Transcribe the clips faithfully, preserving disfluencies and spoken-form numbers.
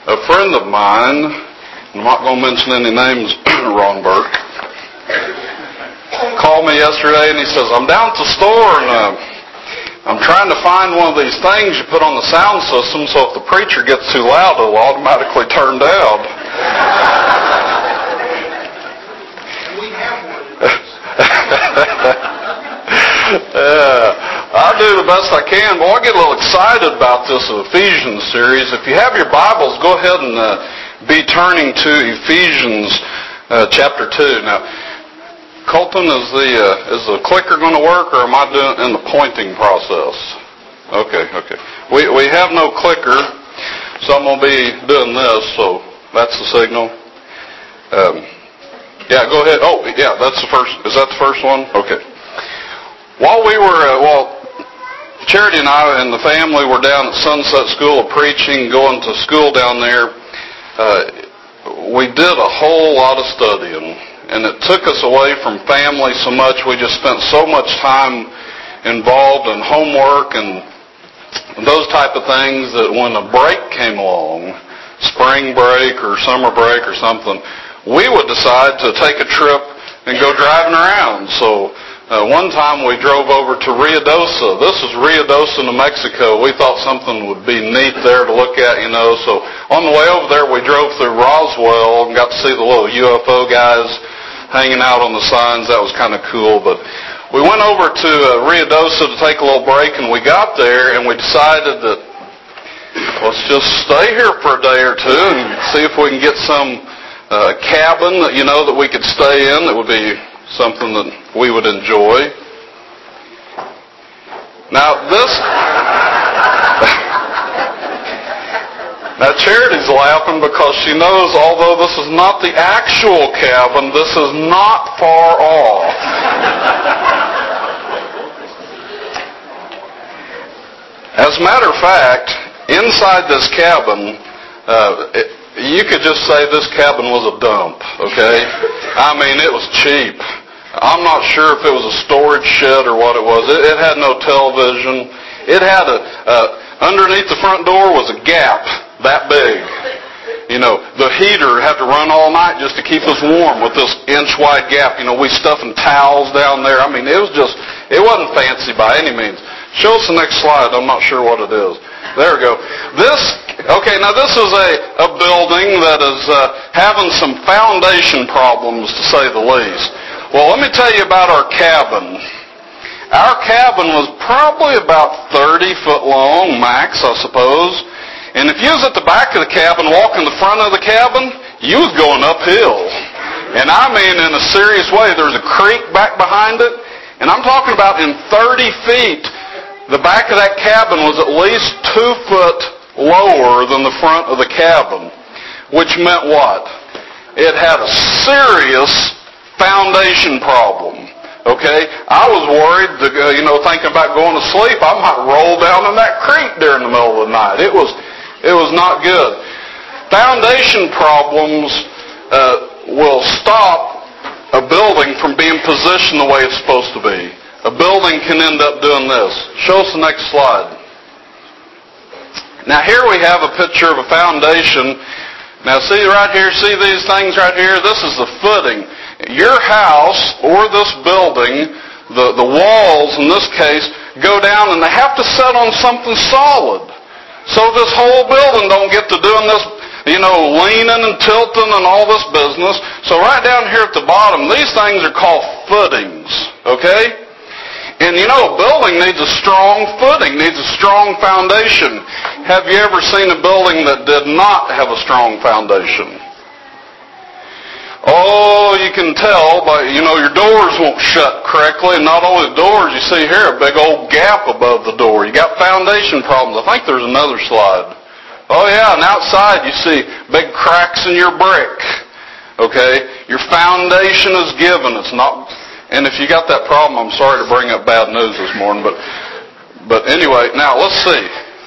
a friend of mine, I'm not going to mention any names, Ron Burke, called me yesterday and he says, I'm down at the store and uh, I'm trying to find one of these things you put on the sound system so if the preacher gets too loud, it'll automatically turn down. We have one. Yeah, I do the best I can. Well, I get a little excited about this Ephesians series. If you have your Bibles, go ahead and uh, be turning to Ephesians uh, chapter two. Now, Colton, is the uh, is the clicker going to work, or am I doing in the pointing process? Okay, okay. We we have no clicker, so I'm going to be doing this. So that's the signal. Um, yeah, go ahead. Oh, yeah, that's the first. Is that the first one? Okay. While we were, uh, well, Charity and I and the family were down at Sunset School of Preaching, going to school down there. Uh, we did a whole lot of studying, and it took us away from family so much. We just spent so much time involved in homework and those type of things that when a break came along, spring break or summer break or something, we would decide to take a trip and go driving around. So Uh, one time we drove over to Ruidoso. This is Ruidoso, New Mexico. We thought something would be neat there to look at, you know. So on the way over there, we drove through Roswell and got to see the little U F O guys hanging out on the signs. That was kind of cool. But we went over to uh, Ruidoso to take a little break, and we got there, and we decided that let's just stay here for a day or two and see if we can get some uh, cabin that, you know, that we could stay in that would be something that we would enjoy. Now this, now Charity's laughing because she knows although this is not the actual cabin, this is not far off. As a matter of fact, inside this cabin, uh, it, you could just say this cabin was a dump, okay? I mean, it was cheap. I'm not sure if it was a storage shed or what it was. It, it had no television. It had a, uh, underneath the front door was a gap that big. You know, the heater had to run all night just to keep us warm with this inch-wide gap. You know, we stuffing towels down there. I mean, it was just, it wasn't fancy by any means. Show us the next slide. I'm not sure what it is. There we go. This, okay, now this is a, a building that is uh, having some foundation problems, to say the least. Well, let me tell you about our cabin. Our cabin was probably about thirty foot long, max, I suppose. And if you was at the back of the cabin, walking the front of the cabin, you was going uphill. And I mean in a serious way. There's a creek back behind it. And I'm talking about in thirty feet, the back of that cabin was at least two foot lower than the front of the cabin. Which meant what? It had a serious foundation problem. Okay? I was worried, that, uh, you know, thinking about going to sleep, I might roll down in that creek during the middle of the night. It was, it was not good. Foundation problems uh, will stop a building from being positioned the way it's supposed to be. A building can end up doing this. Show us the next slide. Now here we have a picture of a foundation. Now see right here, see these things right here? This is the footing. Your house or this building, the, the walls in this case, go down and they have to set on something solid. So this whole building don't get to doing this, you know, leaning and tilting and all this business. So right down here at the bottom, these things are called footings, okay? And you know, a building needs a strong footing, needs a strong foundation. Have you ever seen a building that did not have a strong foundation? Oh, you can tell by, you know, your doors won't shut correctly. And not only the doors, you see here a big old gap above the door. You got foundation problems. I think there's another slide. Oh yeah, and outside you see big cracks in your brick. Okay? Your foundation is given. It's not, and if you got that problem, I'm sorry to bring up bad news this morning, but, but anyway, now let's see.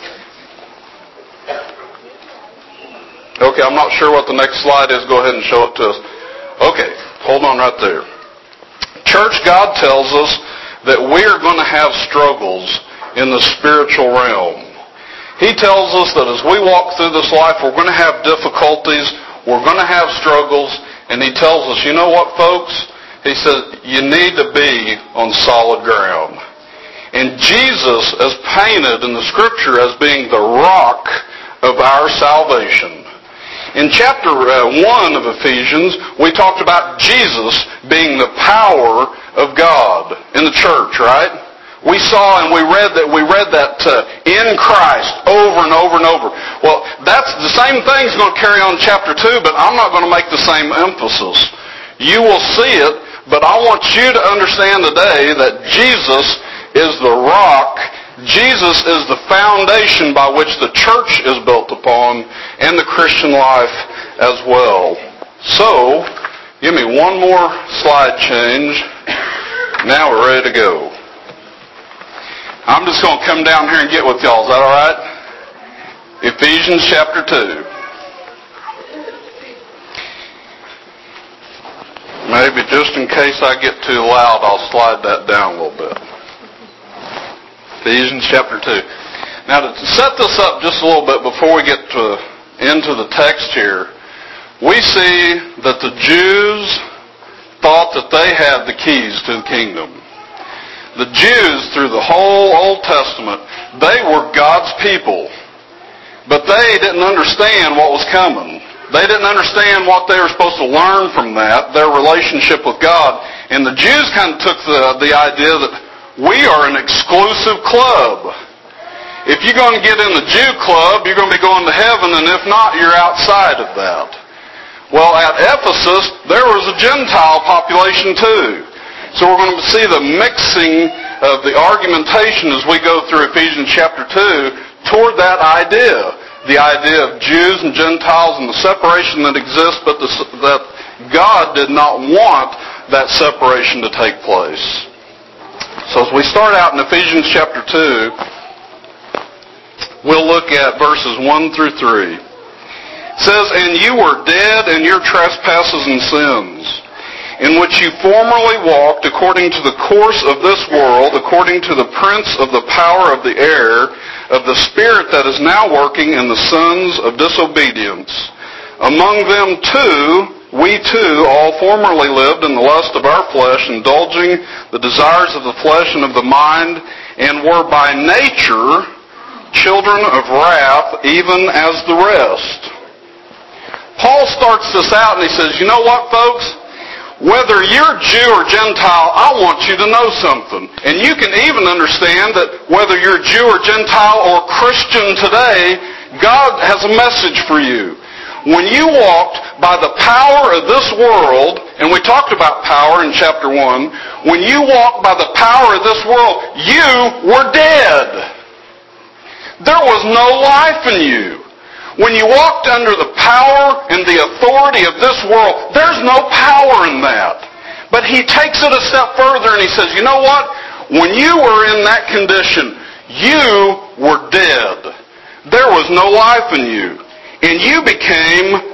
Okay, I'm not sure what the next slide is. Go ahead and show it to us. Okay, hold on right there. Church, God tells us that we are going to have struggles in the spiritual realm. He tells us that as we walk through this life, we're going to have difficulties, we're going to have struggles, and He tells us, you know what, folks? He says, you need to be on solid ground. And Jesus is painted in the Scripture as being the rock of our salvation. In chapter one of Ephesians, we talked about Jesus being the power of God in the church, right? We saw and we read that we read that uh, in Christ over and over and over. Well, that's the same thing's going to carry on in chapter two, but I'm not going to make the same emphasis. You will see it, but I want you to understand today that Jesus is the rock. Jesus is the foundation by which the church is built upon and the Christian life as well. So, give me one more slide change. Now we're ready to go. I'm just going to come down here and get with y'all. Is that all right? Ephesians chapter two. Maybe just in case I get too loud, I'll slide that down a little bit. Ephesians chapter two. Now, to set this up just a little bit before we get to, into the text here, we see that the Jews thought that they had the keys to the kingdom. The Jews, through the whole Old Testament, they were God's people. But they didn't understand what was coming. They didn't understand what they were supposed to learn from that, their relationship with God. And the Jews kind of took the, the idea that we are an exclusive club. If you're going to get in the Jew club, you're going to be going to heaven, and if not, you're outside of that. Well, at Ephesus, there was a Gentile population too. So we're going to see the mixing of the argumentation as we go through Ephesians chapter two toward that idea. The idea of Jews and Gentiles and the separation that exists, but the, that God did not want that separation to take place. So as we start out in Ephesians chapter two, we'll look at verses one through three. It says, "And you were dead in your trespasses and sins, in which you formerly walked according to the course of this world, according to the prince of the power of the air, of the spirit that is now working in the sons of disobedience. Among them too, we too all formerly lived in the lust of our flesh, indulging the desires of the flesh and of the mind, and were by nature children of wrath, even as the rest." Paul starts this out and he says, you know what, folks? Whether you're Jew or Gentile, I want you to know something. And you can even understand that whether you're Jew or Gentile or Christian today, God has a message for you. When you walked by the power of this world, and we talked about power in chapter one, when you walked by the power of this world, you were dead. There was no life in you. When you walked under the power and the authority of this world, there's no power in that. But he takes it a step further and he says, you know what? When you were in that condition, you were dead. There was no life in you. And you became,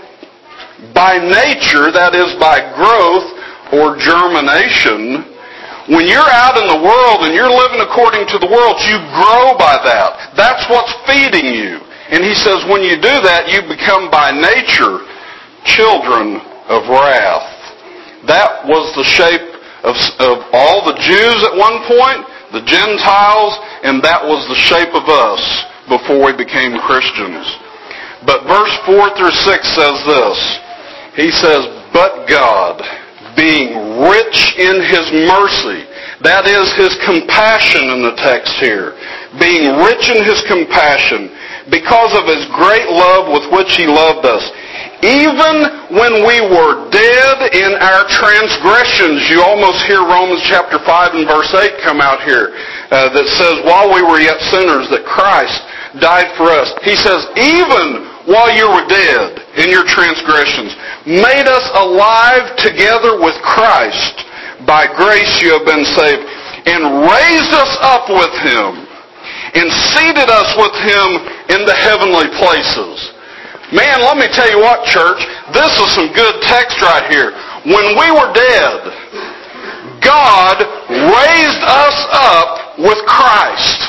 by nature, that is by growth or germination, when you're out in the world and you're living according to the world, you grow by that. That's what's feeding you. And he says when you do that, you become by nature children of wrath. That was the shape of, of all the Jews at one point, the Gentiles, and that was the shape of us before we became Christians. But verse four through six says this. He says, "But God, being rich in His mercy," that is His compassion in the text here, being rich in His compassion, because of His great love with which He loved us, even when we were dead in our transgressions. You almost hear Romans chapter five and verse eight come out here, uh, that says, while we were yet sinners, that Christ died for us. He says, even while you were dead in your transgressions, made us alive together with Christ. By grace you have been saved, and raised us up with Him, and seated us with Him in the heavenly places. Man, let me tell you what, church, this is some good text right here. When we were dead, God raised us up with Christ.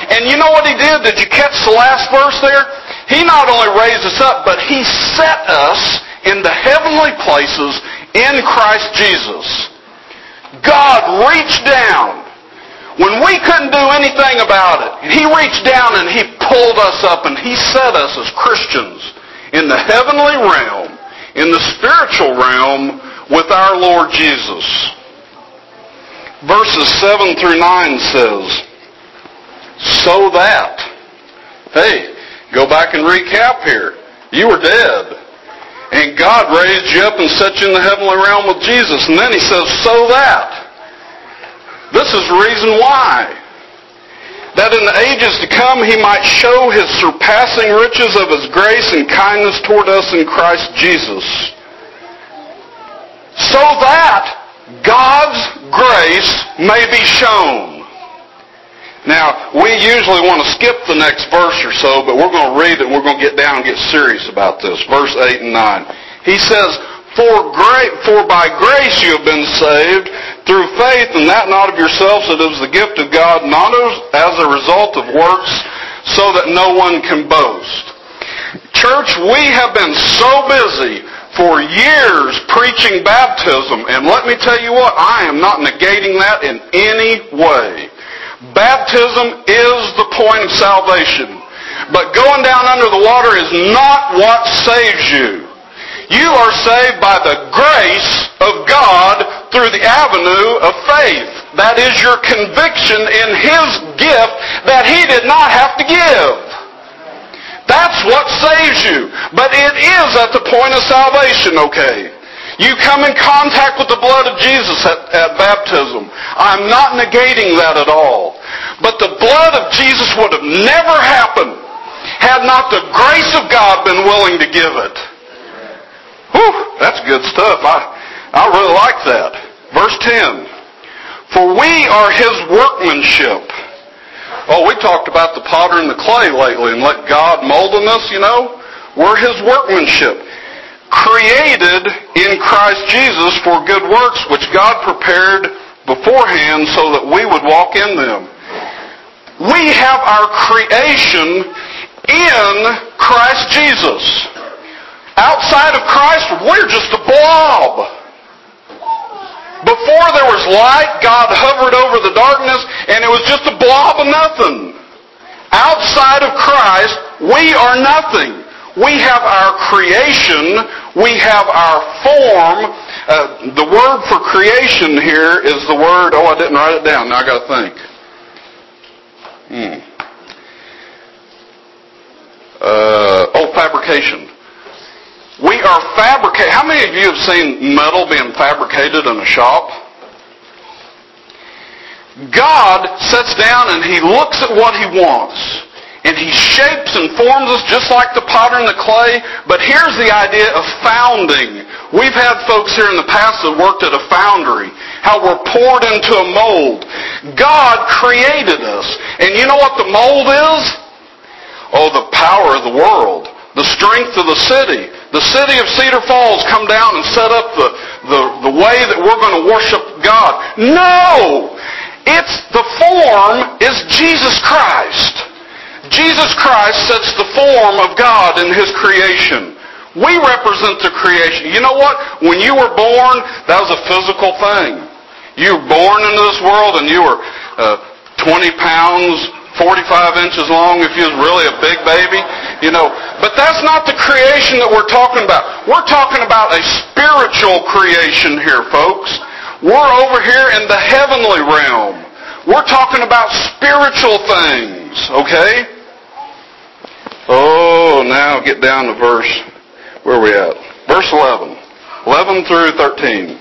And you know what he did? Did you catch the last verse there? He not only raised us up, but he set us in the heavenly places in Christ Jesus. God reached down when we couldn't do anything about it. He reached down and he pulled us up and he set us as Christians in the heavenly realm, in the spiritual realm with our Lord Jesus. Verses seven through nine says, so that, hey, go back and recap here. You were dead. And God raised you up and set you in the heavenly realm with Jesus. And then he says, so that. This is the reason why. That in the ages to come he might show his surpassing riches of his grace and kindness toward us in Christ Jesus. So that God's grace may be shown. Now, we usually want to skip the next verse or so, but we're going to read it and we're going to get down and get serious about this. Verse eight and nine. He says, For great, for by grace you have been saved through faith, and that not of yourselves, it is the gift of God, not as a result of works, so that no one can boast. Church, we have been so busy for years preaching baptism, and let me tell you what, I am not negating that in any way. Baptism is the point of salvation. But going down under the water is not what saves you. You are saved by the grace of God through the avenue of faith. That is your conviction in His gift that He did not have to give. That's what saves you. But it is at the point of salvation, okay? You come in contact with the blood of Jesus at, at baptism. I'm not negating that at all. But the blood of Jesus would have never happened had not the grace of God been willing to give it. Whew, that's good stuff. I, I really like that. Verse ten. For we are His workmanship. Oh, we talked about the potter and the clay lately and let God mold in us, you know. We're His workmanship. Created in Christ Jesus for good works, which God prepared beforehand so that we would walk in them. We have our creation in Christ Jesus. Outside of Christ, we're just a blob. Before there was light, God hovered over the darkness, and it was just a blob of nothing. Outside of Christ, we are nothing. We have our creation. We have our form. Uh, the word for creation here is the word, oh, I didn't write it down. Now I got to think. Hmm. Uh, oh, fabrication. We are fabricated. How many of you have seen metal being fabricated in a shop? God sits down and He looks at what He wants. And He shapes and forms us just like the potter and the clay. But here's the idea of founding. We've had folks here in the past that worked at a foundry. How we're poured into a mold. God created us. And you know what the mold is? Oh, the power of the world. The strength of the city. The city of Cedar Falls come down and set up the, the, the way that we're going to worship God. No! It's the form is Jesus Christ. Jesus Christ sets the form of God in His creation. We represent the creation. You know what? When you were born, that was a physical thing. You were born into this world and you were uh, twenty pounds, forty-five inches long if you was really a big baby. You know, but that's not the creation that we're talking about. We're talking about a spiritual creation here, folks. We're over here in the heavenly realm. We're talking about spiritual things, okay? Oh, now get down to verse, where are we at? Verse eleven. eleven through thirteen.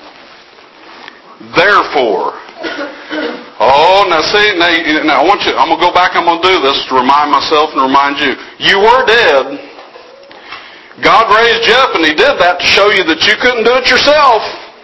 Therefore. Oh, now see, now, now I want you, I'm going to go back, I'm going to do this to remind myself and remind you. You were dead. God raised you up, and He did that to show you that you couldn't do it yourself.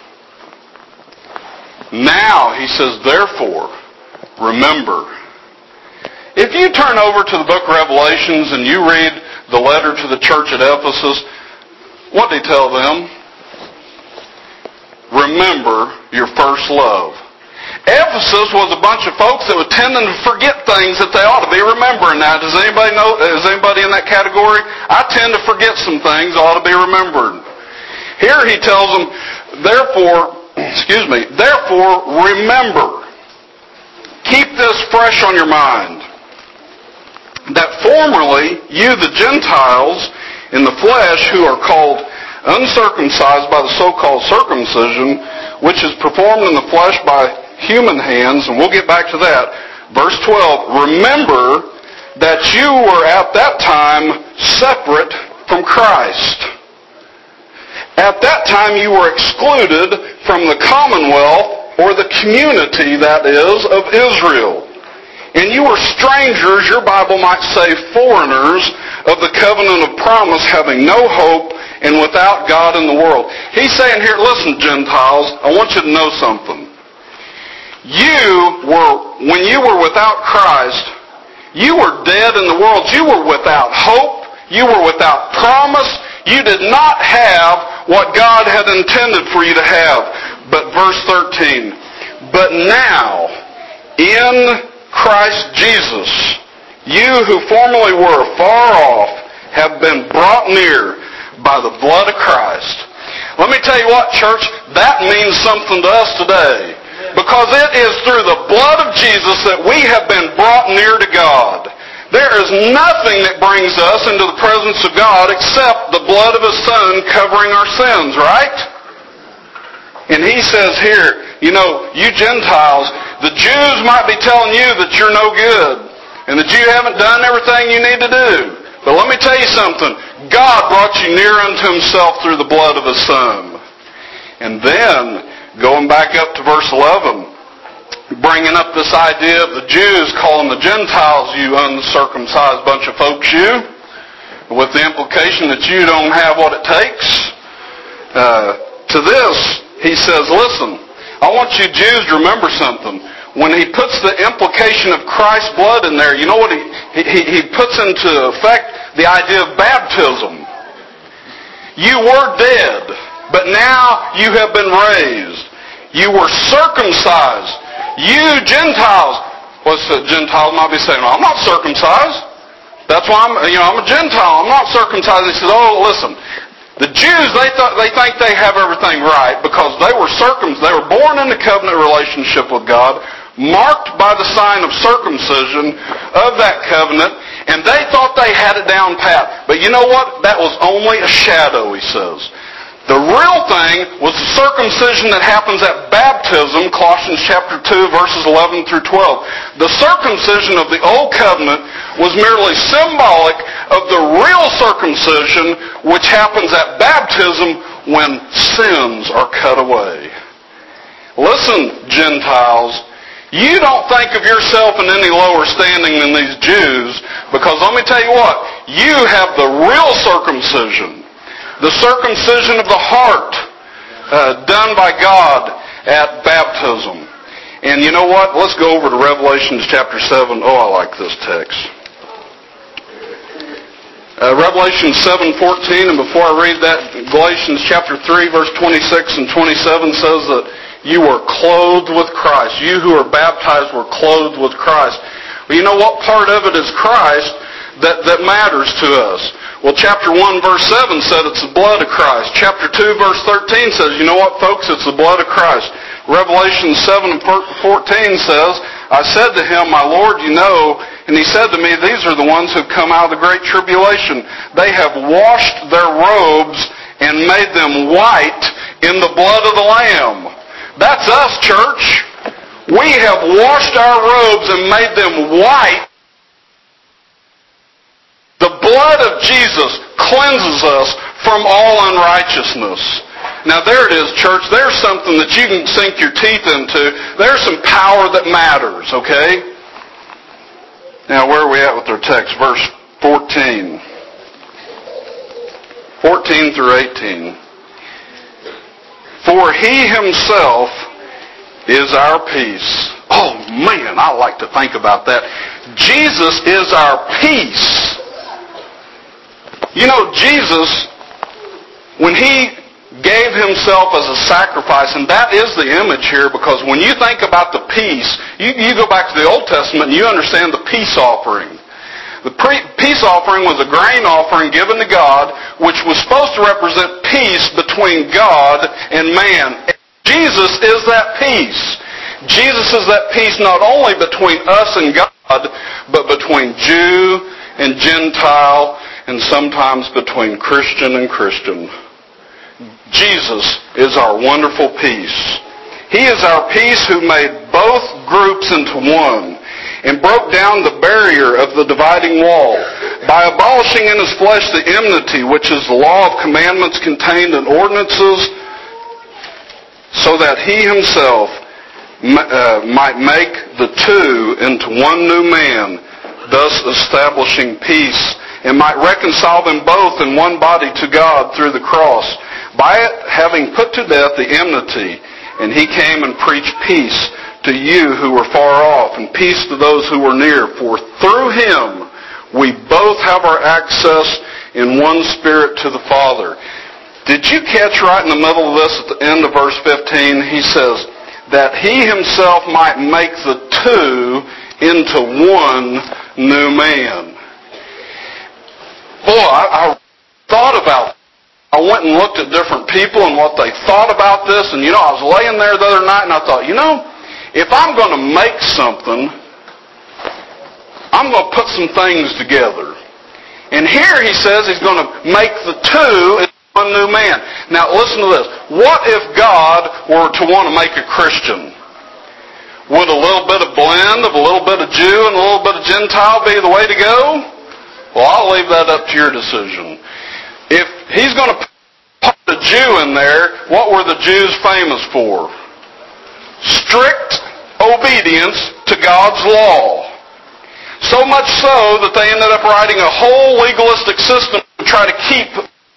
Now, He says, therefore, remember. If you turn over to the book of Revelations and you read the letter to the church at Ephesus, what did He tell them? Remember your first love. Ephesus was a bunch of folks that were tending to forget things that they ought to be remembering. Now, does anybody know, is anybody in that category? I tend to forget some things that ought to be remembered. Here he tells them, therefore, excuse me, therefore remember, keep this fresh on your mind, that formerly you, the Gentiles in the flesh, who are called uncircumcised by the so-called circumcision, which is performed in the flesh by human hands, and we'll get back to that. Verse twelve, remember that you were at that time separate from Christ. At that time you were excluded from the commonwealth, or the community, that is, of Israel. And you were strangers, your Bible might say foreigners, of the covenant of promise, having no hope and without God in the world. He's saying here, listen, Gentiles, I want you to know something. You were, when you were without Christ, you were dead in the world. You were without hope. You were without promise. You did not have what God had intended for you to have. But verse thirteen, but now, in Christ Jesus, you who formerly were far off have been brought near by the blood of Christ. Let me tell you what, church, that means something to us today. Because it is through the blood of Jesus that we have been brought near to God. There is nothing that brings us into the presence of God except the blood of His Son covering our sins, right? And he says here, you know, you Gentiles, the Jews might be telling you that you're no good and that you haven't done everything you need to do. But let me tell you something. God brought you near unto Himself through the blood of His Son. And then, going back up to verse eleven, bringing up this idea of the Jews calling the Gentiles, you uncircumcised bunch of folks, you, with the implication that you don't have what it takes. Uh, to this, he says, listen, I want you Jews to remember something. When he puts the implication of Christ's blood in there, you know what he, he, he puts into effect? The idea of baptism. You were dead, but now you have been raised. You were circumcised. You Gentiles. What's the Gentile might be saying? Well, I'm not circumcised. That's why I'm, you know, I'm a Gentile. I'm not circumcised. He says, oh, listen. The Jews, they th- they think they have everything right because they were circum, they were born in a covenant relationship with God, marked by the sign of circumcision of that covenant, and they thought they had it down pat. But you know what? That was only a shadow, he says. The real thing was the circumcision that happens at baptism, Colossians chapter two, verses eleven through twelve. The circumcision of the old covenant was merely symbolic of the real circumcision which happens at baptism when sins are cut away. Listen, Gentiles, you don't think of yourself in any lower standing than these Jews, because let me tell you what, you have the real circumcision. The circumcision of the heart uh, done by God at baptism. And you know what? Let's go over to Revelation chapter seven. Oh, I like this text. Uh, Revelation seven fourteen, and before I read that, Galatians chapter three, verse twenty-six and twenty-seven says that you were clothed with Christ. You who are baptized were clothed with Christ. Well, you know what part of it is Christ that, that matters to us? Well, chapter one, verse seven said it's the blood of Christ. Chapter two, verse thirteen says, you know what, folks? It's the blood of Christ. Revelation seven and fourteen says, I said to him, my Lord, you know, and he said to me, these are the ones who've come out of the great tribulation. They have washed their robes and made them white in the blood of the Lamb. That's us, church. We have washed our robes and made them white. The blood of Jesus cleanses us from all unrighteousness. Now there it is, church. There's something that you can sink your teeth into. There's some power that matters, okay? Now where are we at with our text? Verse fourteen. fourteen through eighteen. For He Himself is our peace. Oh man, I like to think about that. Jesus is our peace. You know, Jesus, when He gave himself as a sacrifice, and that is the image here, because when you think about the peace, you, you go back to the Old Testament and you understand the peace offering. The pre- peace offering was a grain offering given to God, which was supposed to represent peace between God and man. Jesus is that peace. Jesus is that peace not only between us and God, but between Jew and Gentile, and sometimes between Christian and Christian. Jesus is our wonderful peace. He is our peace who made both groups into one and broke down the barrier of the dividing wall by abolishing in his flesh the enmity, which is the law of commandments contained in ordinances, so that he himself uh, might make the two into one new man, thus establishing peace, and might reconcile them both in one body to God through the cross, by it having put to death the enmity. And he came and preached peace to you who were far off, and peace to those who were near. For through him we both have our access in one Spirit to the Father. Did you catch right in the middle of this at the end of verse fifteen? He says, that he himself might make the two into one new man. Boy, I, I thought about I went and looked at different people and what they thought about this. And, you know, I was laying there the other night and I thought, you know, if I'm going to make something, I'm going to put some things together. And here he says he's going to make the two into one new man. Now, listen to this. What if God were to want to make a Christian? Would a little bit of blend of a little bit of Jew and a little bit of Gentile be the way to go? Well, I'll leave that up to your decision. If he's going to put a Jew in there, what were the Jews famous for? Strict obedience to God's law. So much so that they ended up writing a whole legalistic system to try to keep.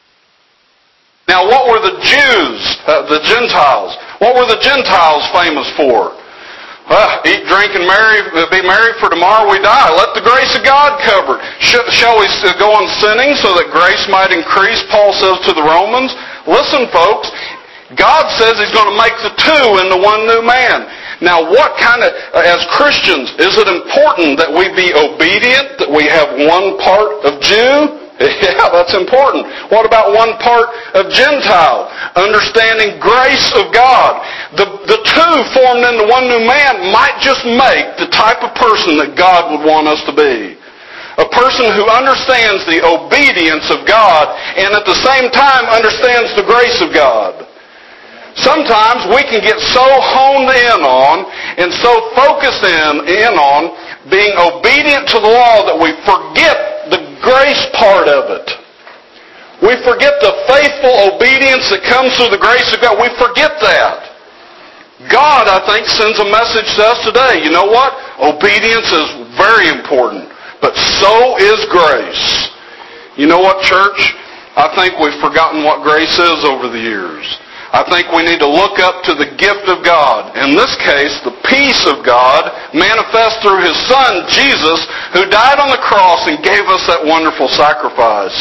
Now, what were the Jews, uh, the Gentiles? What were the Gentiles famous for? Uh, eat, drink, and marry, be married, for tomorrow we die. Let the grace of God cover it. Sh- shall we go on sinning so that grace might increase, Paul says to the Romans? Listen, folks, God says he's going to make the two into one new man. Now, what kind of, as Christians, is it important that we be obedient, that we have one part of Jew? Yeah, that's important. What about one part of Gentile? Understanding grace of God. The, the two formed into one new man might just make the type of person that God would want us to be. A person who understands the obedience of God and at the same time understands the grace of God. Sometimes we can get so honed in on and so focused in, in on being obedient to the law that we forget the grace part of it. We forget the faithful obedience that comes through the grace of God. We forget that. God, I think, sends a message to us today. You know what? Obedience is very important, but so is grace. You know what, church? I think we've forgotten what grace is over the years. I think we need to look up to the gift of God. In this case, the peace of God manifest through His Son, Jesus, who died on the cross and gave us that wonderful sacrifice.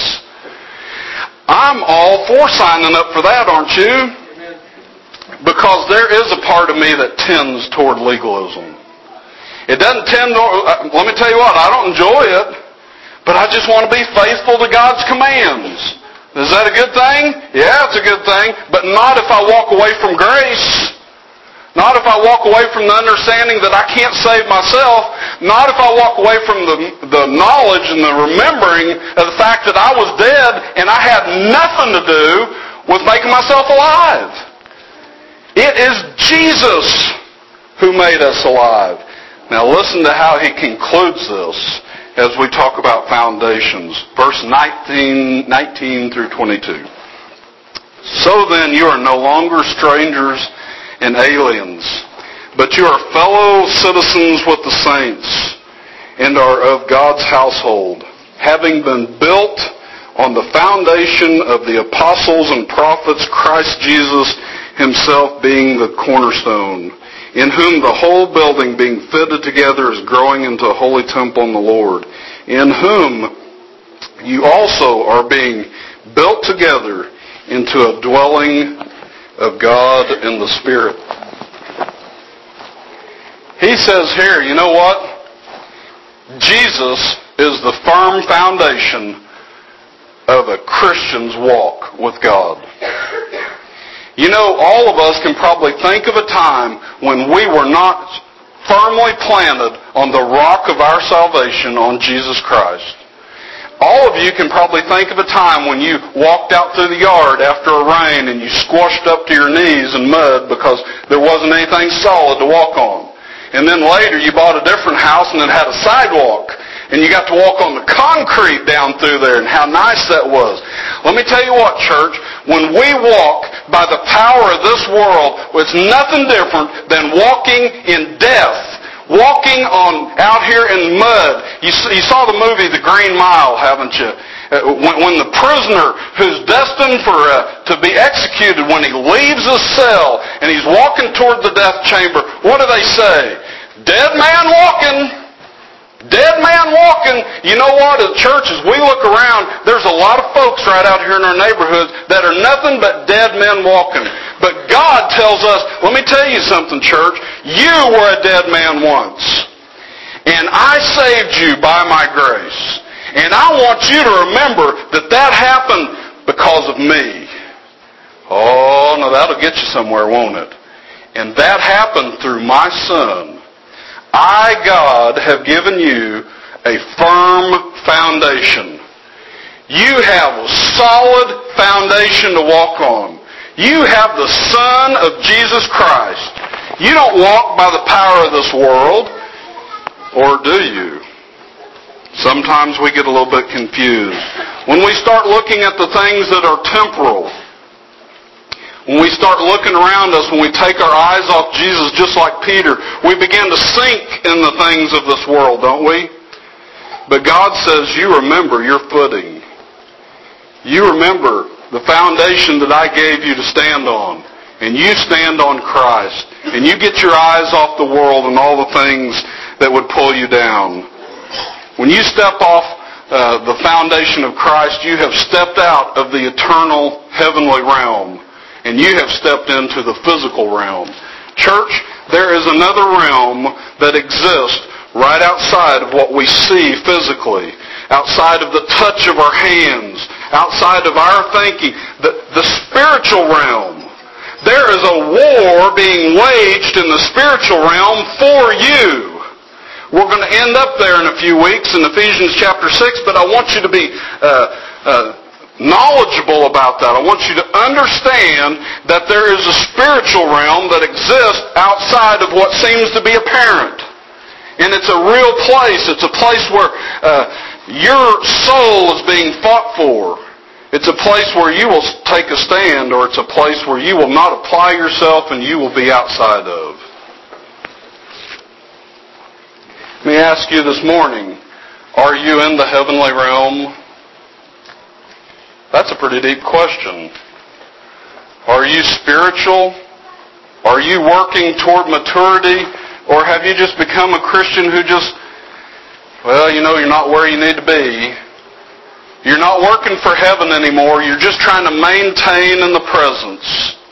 I'm all for signing up for that, aren't you? Because there is a part of me that tends toward legalism. It doesn't tend to, let me tell you what, I don't enjoy it, but I just want to be faithful to God's commands. Is that a good thing? Yeah, it's a good thing. But not if I walk away from grace. Not if I walk away from the understanding that I can't save myself. Not if I walk away from the, the knowledge and the remembering of the fact that I was dead and I had nothing to do with making myself alive. It is Jesus who made us alive. Now listen to how he concludes this as we talk about foundations. Verse nineteen, nineteen through twenty-two. So then you are no longer strangers and aliens, but you are fellow citizens with the saints and are of God's household, having been built on the foundation of the apostles and prophets, Christ Jesus himself being the cornerstone, in whom the whole building being fitted together is growing into a holy temple in the Lord, in whom you also are being built together into a dwelling of God in the Spirit. He says here, you know what? Jesus is the firm foundation of a Christian's walk with God. You know, all of us can probably think of a time when we were not firmly planted on the rock of our salvation on Jesus Christ. All of you can probably think of a time when you walked out through the yard after a rain and you squashed up to your knees in mud because there wasn't anything solid to walk on. And then later you bought a different house and it had a sidewalk. And you got to walk on the concrete down through there, and how nice that was. Let me tell you what, church, when we walk by the power of this world, it's nothing different than walking in death. Walking on out here in mud. You, you saw the movie The Green Mile, haven't you? When, when the prisoner who's destined for uh, to be executed, when he leaves his cell and he's walking toward the death chamber, what do they say? Dead man walking. Dead man walking. You know what? As churches, we look around, there's a lot of folks right out here in our neighborhoods that are nothing but dead men walking. But God tells us, let me tell you something, church. You were a dead man once. And I saved you by my grace. And I want you to remember that that happened because of me. Oh, no, that'll get you somewhere, won't it? And that happened through my Son. I, God, have given you a firm foundation. You have a solid foundation to walk on. You have the Son of Jesus Christ. You don't walk by the power of this world, or do you? Sometimes we get a little bit confused. When we start looking at the things that are temporal, when we start looking around us, when we take our eyes off Jesus, just like Peter, we begin to sink in the things of this world, don't we? But God says, you remember your footing. You remember the foundation that I gave you to stand on. And you stand on Christ. And you get your eyes off the world and all the things that would pull you down. When you step off uh, the foundation of Christ, you have stepped out of the eternal heavenly realm. And you have stepped into the physical realm. Church, there is another realm that exists right outside of what we see physically. Outside of the touch of our hands. Outside of our thinking. The, the spiritual realm. There is a war being waged in the spiritual realm for you. We're going to end up there in a few weeks in Ephesians chapter six, but I want you to be uh, uh, knowledgeable about that. I want you to understand that there is a spiritual realm that exists outside of what seems to be apparent. And it's a real place. It's a place where uh, your soul is being fought for. It's a place where you will take a stand, or it's a place where you will not apply yourself and you will be outside of. Let me ask you this morning, are you in the heavenly realm? That's a pretty deep question. Are you spiritual? Are you working toward maturity? Or have you just become a Christian who just, well, you know, you're not where you need to be. You're not working for heaven anymore. You're just trying to maintain in the presence.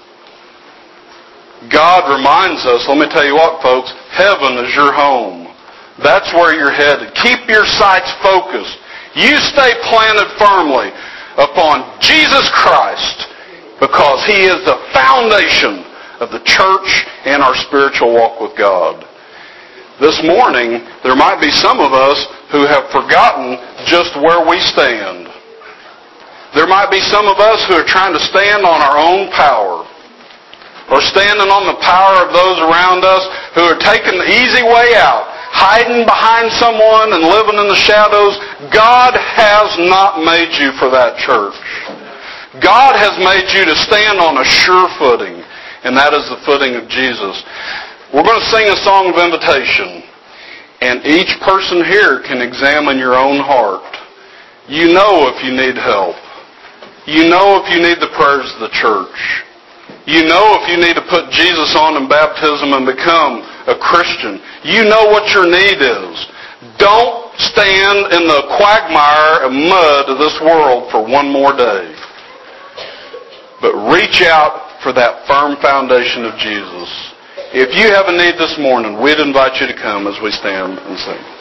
God reminds us, let me tell you what, folks, heaven is your home. That's where you're headed. Keep your sights focused. You stay planted firmly upon Jesus Christ, because He is the foundation of the church and our spiritual walk with God. This morning, there might be some of us who have forgotten just where we stand. There might be some of us who are trying to stand on our own power, or standing on the power of those around us who are taking the easy way out, hiding behind someone and living in the shadows. God has not made you for that, church. God has made you to stand on a sure footing, and that is the footing of Jesus. We're going to sing a song of invitation, and each person here can examine your own heart. You know if you need help. You know if you need the prayers of the church. You know if you need to put Jesus on in baptism and become a Christian. You know what your need is. Don't stand in the quagmire of mud of this world for one more day. but reach out for that firm foundation of Jesus. If you have a need this morning, we'd invite you to come as we stand and sing.